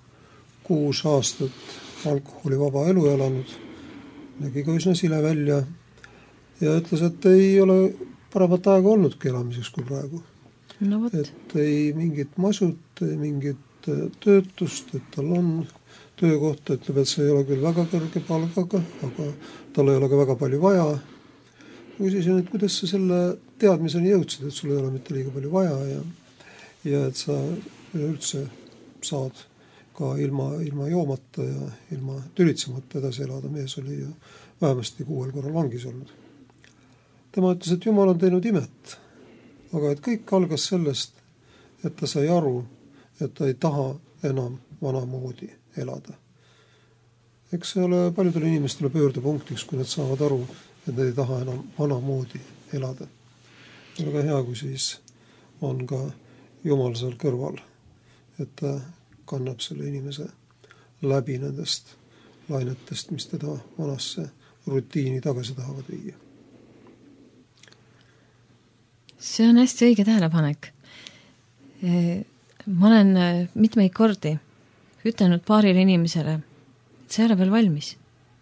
kuus aastat alkoholivaba elu elanud. Nägi ka üsna sile välja ja ütles, et ei ole paremat aega olnudki elamiseks kui praegu. No võt. Et ei mingit masut, ei mingit töötust, et tal on töökohta, ütleb, et see ei ole küll väga kõrge palgaga, aga tal ei ole ka väga palju vaja. Küsisin, et kuidas sa selle teadmiseni jõudsid, et sul ei ole mitte liiga palju vaja ja, ja et sa üldse saad ka ilma, ilma joomata ja ilma tülitsemata edasi elada. Mees oli ju vähemasti kuuel korral vangis olnud. Tema ütles, et Jumal on teinud imet, aga et kõik algas sellest, et ta sai aru, et ta ei taha enam vanamoodi elada. Eks see ole paljudele inimestele pöördepunktiks, kui nad saavad aru, et nad ei taha enam vanamoodi elada. Väga hea, kui siis on ka Jumal seal kõrval, et ta kannab selle inimese läbi nendest lainetest, mis teda vanasse rutiini tagasi tahavad viia. See on hästi õige tähelepanek. Ma olen mitmeid kordi ütelnud paarile inimesele, et see ei ole veel valmis.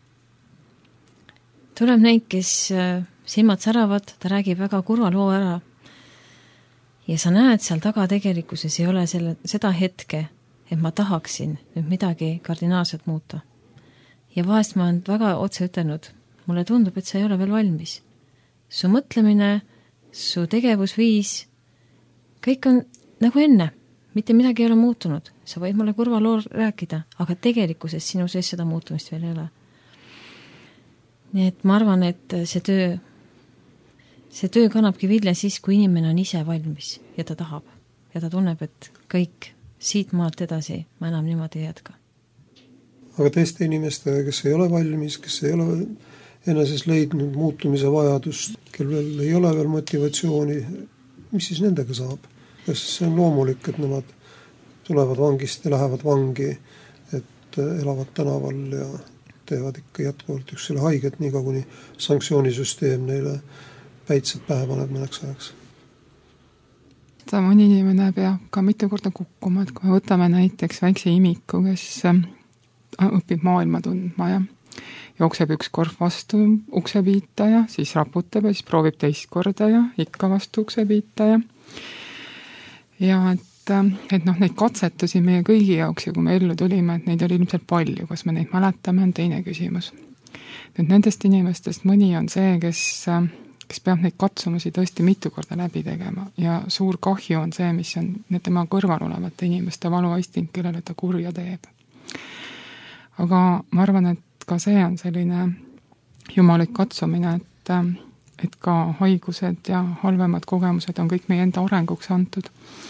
Tuleb neid, kes silmad säravad, ta räägib väga kurva loo ära ja sa näed seal taga tegelikkuses ei ole selle, seda hetke, et ma tahaksin nüüd midagi kardinaalselt muuta. Ja vahest ma olen väga otse ütelnud, mulle tundub, et see ei ole veel valmis. Su mõtlemine, su tegevusviis, kõik on nagu enne, mitte midagi ei ole muutunud. Sa võid mulle kurva loo rääkida, aga tegelikkuses sinu sees seda muutumist veel ei ole. Nii et ma arvan, et see töö, see töö kannabki vilja siis, kui inimene on ise valmis ja ta tahab. Ja ta tunneb, et kõik siit maalt edasi ma enam niimoodi ei jätka. Aga teiste inimestega, kes ei ole valmis, kes ei ole eneses leidnud muutumise vajadust, kel veel ei ole veel motivatsiooni, mis siis nendega saab? Kas see on loomulik, et nemad tulevad vangist ja lähevad vangi, et elavad tänaval ja teevad ikka jätkuvalt üks selle haiget, nii ka kuni sanktsioonisüsteem neile päitsed pähe paneb mõneks ajaks? Seda mõni inimene peab ka mitu korda kukkuma, et kui me võtame näiteks väikse imiku, kes õpib maailma tundma ja jookseb üks kord vastu uksepiita ja siis raputab ja siis proovib teist korda ja ikka vastu uksepiita ja ja et, et noh, neid katsetusi meie kõigi jaoks ja kui me ellu tulime, et neid oli ilmselt palju, kas me neid mäletame, on teine küsimus. Nüüd nendest inimestest mõni on see, kes, kes peab neid katsumusi tõesti mitu korda läbi tegema ja suur kahju on see, mis on need tema kõrval olevate inimeste valuaisting, kellele ta kurja teeb. Aga ma arvan, et ka see on selline jumalik katsumine, et, et ka haigused ja halvemad kogemused on kõik meie enda arenguks antud.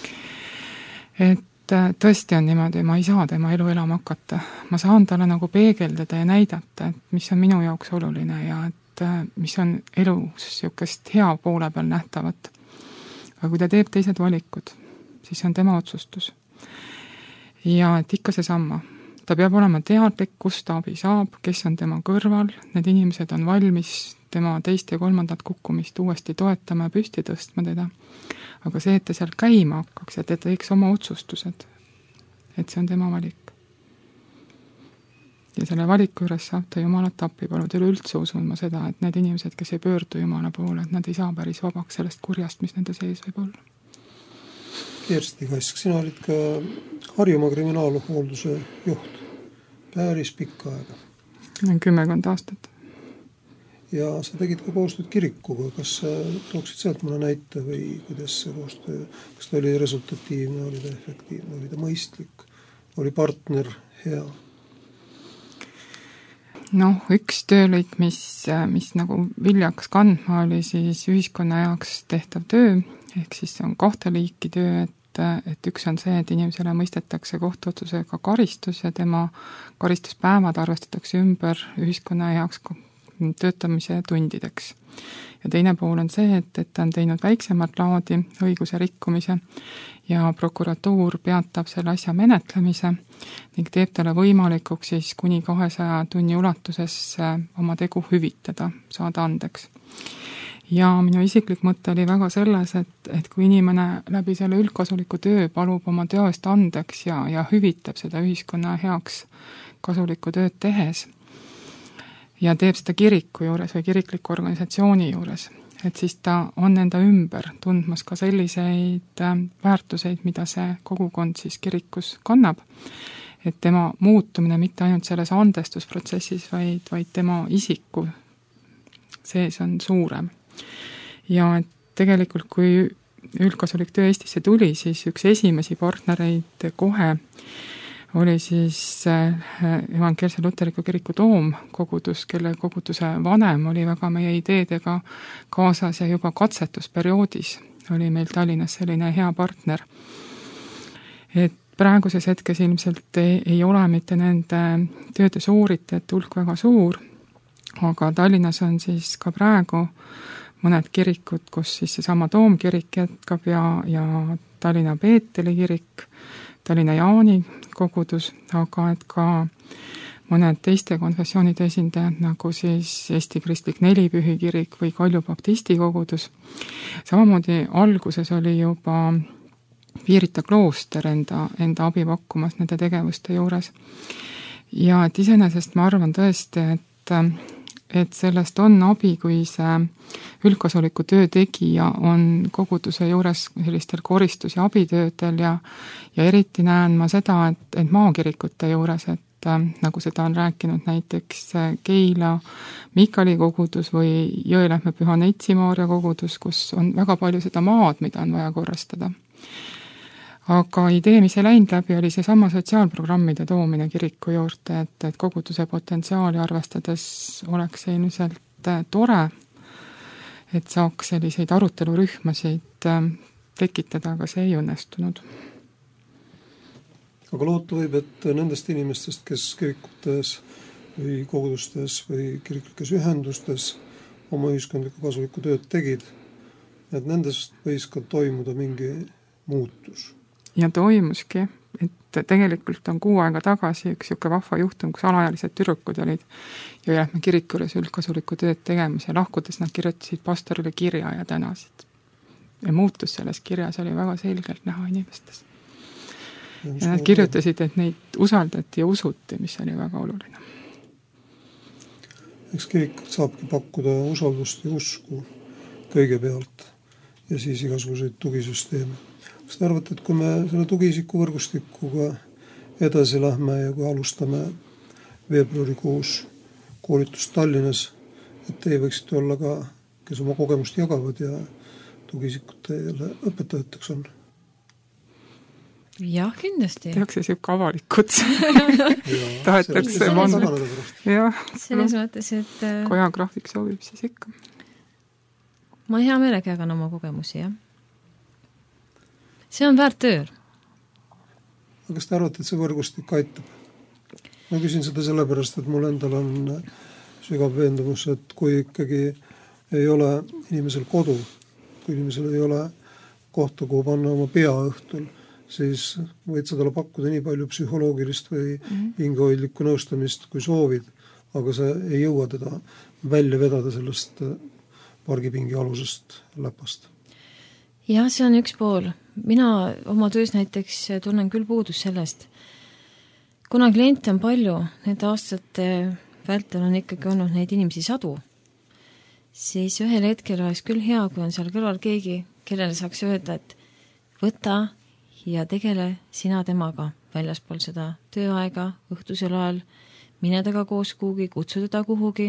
Et tõesti on niimoodi, ma ei saa tema elu elama hakata. Ma saan talle nagu peegeldada ja näidata, et mis on minu jaoks oluline ja et mis on elus siukest hea poole peal nähtavat. Aga kui ta teeb teised valikud, siis on tema otsustus. Ja et ikka see samma. Ta peab olema teadlik, kust ta abi saab, kes on tema kõrval, need inimesed on valmis tema teist ja kolmandat kukkumist uuesti toetama ja püsti tõstma teda. Aga see, et ta seal käima hakkaks, et ta teeks oma otsustused, et see on tema valik. Ja selle valiku juures saab ta Jumalat appi paluda. Üleüldse usun ma seda, et need inimesed, kes ei pöördu Jumala poole, et nad ei saa päris vabaks sellest kurjast, mis nende sees võib olla. Kersti Kask, sina olid ka Harjumaa kriminaalhoolduse juht päris pikka aega. Kümmekond aastat. Ja sa tegid ka koostööd kirikuga. Kas sa tooksid sealt mõne näite või kuidas see koostöö, kas ta oli resultatiivne, oli ta efektiivne, oli ta mõistlik, oli partner hea? Noh, üks töölõik, mis, mis nagu viljakas kandma oli siis ühiskonna jaoks tehtav töö, ehk siis see on kahte liiki töö, et, et üks on see, et inimesele mõistetakse kohtuotsusega karistus ja tema karistuspäevad arvestatakse ümber ühiskonna jaoks töötamise tundideks. Ja teine pool on see, et, et ta on teinud väiksemat laadi õiguse rikkumise ja prokuratuur peatab selle asja menetlemise ning teeb talle võimalikuks siis kuni kahesaja tunni ulatuses oma tegu hüvitada, saada andeks. Ja minu isiklik mõte oli väga selles, et, et kui inimene läbi selle üldkasuliku töö palub oma teost andeks ja, ja hüvitab seda ühiskonna heaks kasulikku tööd tehes ja teeb seda kiriku juures või kirikliku organisatsiooni juures, et siis ta on enda ümber tundmas ka selliseid väärtuseid, mida see kogukond siis kirikus kannab, et tema muutumine mitte ainult selles andestusprotsessis, vaid, vaid tema isiku sees on suurem. Ja et tegelikult, kui üldkasulik töö Eestisse tuli, siis üks esimesi partnereid kohe oli siis Evangeelse Luterliku Kiriku Toomkogudus, kelle koguduse vanem oli väga meie ideedega kaasas ja juba katsetusperioodis oli meil Tallinnas selline hea partner. Et praeguses hetkes ilmselt ei, ei ole mitte nende tööde sooritajate hulk väga suur, aga Tallinnas on siis ka praegu mõned kirikud, kus siis seesama Toomkirik jätkab ja, ja Tallinna Peeteli kirik, Tallinna Jaani kogudus, aga et ka mõned teiste konfessioonide esindajad, nagu siis Eesti Kristlik Nelipühi kirik või Kalju Baptisti kogudus. Samamoodi alguses oli juba Piirita klooster enda, enda abi pakkumas nende tegevuste juures. Ja et iseenesest ma arvan tõesti, et, et sellest on abi, kui see üldkasuliku töö tegija on koguduse juures sellistel koristus- ja abitöödel ja, ja eriti näen ma seda, et, et maakirikute juures, et nagu seda on rääkinud näiteks Keila Mikali kogudus või Jõelähme Püha Neitsimaaria kogudus, kus on väga palju seda maad, mida on vaja korrastada. Aga idee, mis ei läinud läbi, oli see sama sotsiaalprogrammide toomine kiriku juurde, et, et koguduse potentsiaali arvestades oleks see ilmselt tore, et saaks selliseid arutelurühmasid tekitada, aga see ei õnnestunud. Aga loota võib, et nendest inimestest, kes kirikutes või kogudustes või kiriklikes ühendustes oma ühiskondlikku kasulikku tööd tegid, et nendest võis ka toimuda mingi muutus. Ja toimuski, et tegelikult on kuu aega tagasi üks siuke vahva juhtum, kus alaealised tüdrukud olid Jõelähme kiriku juures üldkasulikku tööd tegemas ja lahkudes nad kirjutasid pastorile kirja ja tänasid. Ja muutus selles kirjas oli väga selgelt näha inimestes. Ja nad kirjutasid, et neid usaldati ja usuti, mis oli väga oluline. Eks kirik saabki pakkuda usaldust ja usku kõigepealt ja siis igasuguseid tugisüsteeme. Kas te arvate, et kui me selle tugiisiku võrgustikuga edasi lähme ja kui alustame veebruarikuus koolitust Tallinnas, et teie võiksite olla ka, kes oma kogemust jagavad ja tugiisikutele õpetajateks on? Jah, kindlasti. Tehakse siuke avalik kutse. Tahetakse manna. Selles mõttes, et koja graafik soovib siis ikka. Ma hea meelega jagan oma kogemusi, jah. See on väärt töö. Aga kas te arvate, et see võrgustik aitab? Ma küsin seda sellepärast, et mul endal on sügav veendumus, et kui ikkagi ei ole inimesel kodu, kui inimesel ei ole kohta, kuhu panna oma pea õhtul, siis võid sa talle pakkuda nii palju psühholoogilist või hingehoidlikku nõustamist, kui soovid, aga sa ei jõua teda välja vedada sellest pargipingi alusest läpast. Jah, see on üks pool. Mina oma töös näiteks tunnen küll puudus sellest. Kuna kliente on palju, need aastate vältel on ikkagi olnud neid inimesi sadu, siis ühel hetkel oleks küll hea, kui on seal kõrval keegi, kellele saaks öelda, et võta ja tegele sina temaga väljaspool seda tööaega, õhtusel ajal, mine taga koos kuhugi, kutsu teda kuhugi.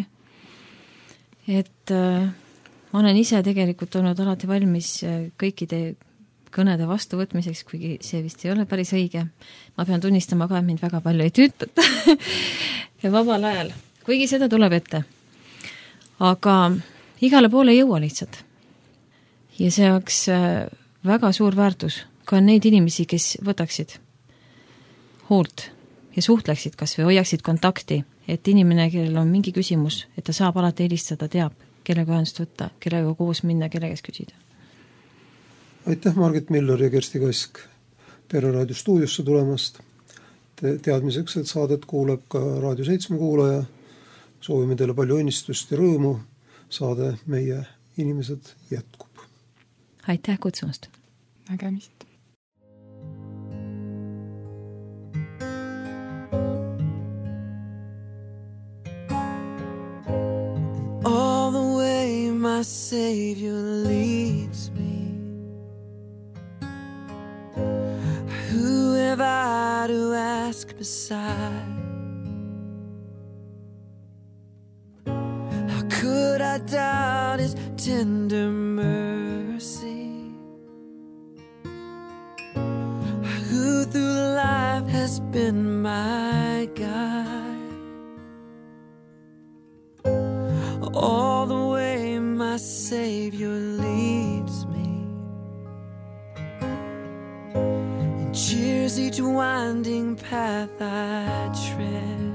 Et äh, ma olen ise tegelikult olnud alati valmis kõikide kõnede vastuvõtmiseks, kuigi see vist ei ole päris õige. Ma pean tunnistama ka, et mind väga palju ei tüütata ja vabal ajal, kuigi seda tuleb ette. Aga igale poole ei jõua lihtsalt. Ja see oleks väga suur väärtus ka neid inimesi, kes võtaksid hoolt ja suhtleksid kas või hoiaksid kontakti, et inimene, kellel on mingi küsimus, et ta saab alati helistada, teab, kellega ühendust võtta, kellega koos minna, kelle käest küsida. Aitäh, Margit Miller ja Kersti Kask Tere Raadio stuudiosse tulemast. Te teadmiseks, et saadet kuuleb ka Raadio seitsme kuulaja. Soovime teile palju õnnistust ja rõõmu. Saade Meie inimesed jätkub. Aitäh kutsumast. Nägemist. All the way my Savior leads me. Who have I to ask beside? How could I doubt His tender mercy? Who through life has been my guide? All the way my Savior leads me, and cheers each winding path I tread,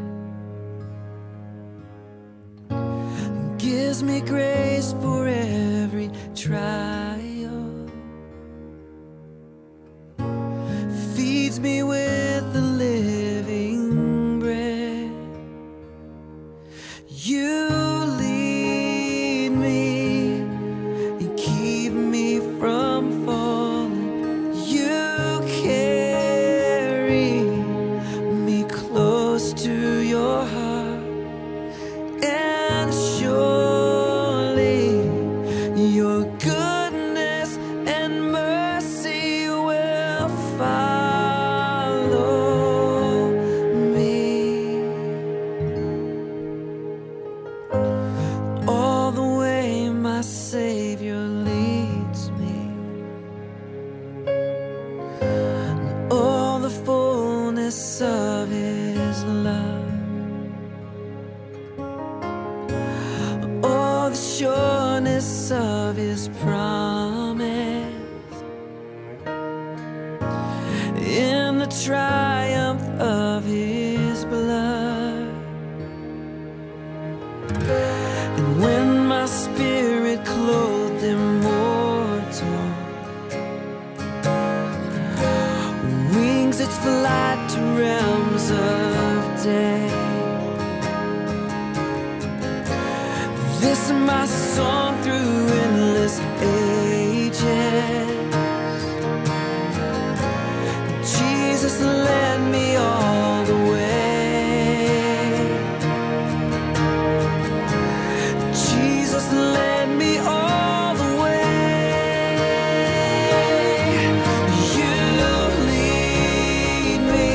and gives me grace for every trial, feeds feeds me with the living bread. You lead me and keep me from falling. You carry me close to your heart, and surely your goodness and mercy will follow me all the way. My Savior leads me, all the fullness of His love, all the sureness of His promise, in the triumph of His blood. And when my spirit clothed immortal wings its flight to realms of day, this is my song through endless ages. Jesus led me all the way. Jesus led me all the way. You lead me,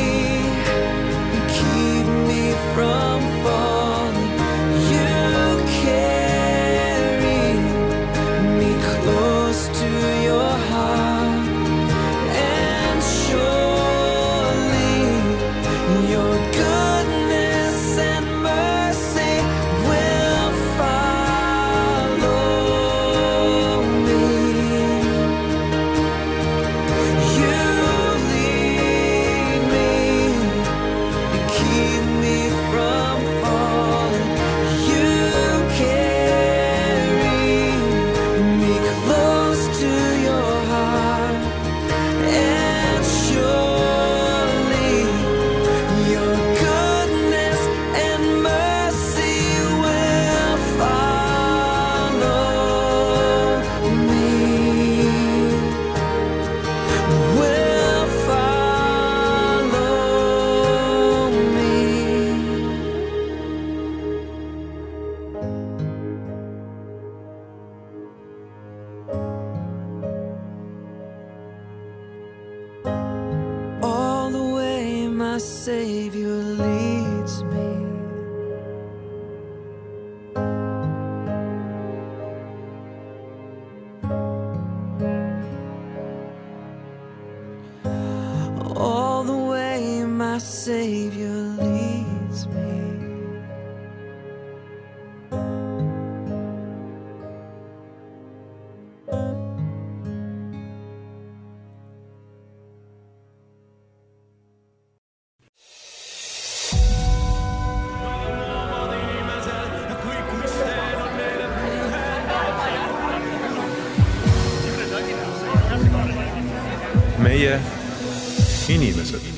keep me from falling. You carry me close to your heart, and surely your goodness and mercy will follow me. You lead me and keep me from falling. You carry me close to your heart, and surely your goodness and mercy will follow me, will follow me. All the way my Savior leads me, all the way my Savior leads me. meie inimesed.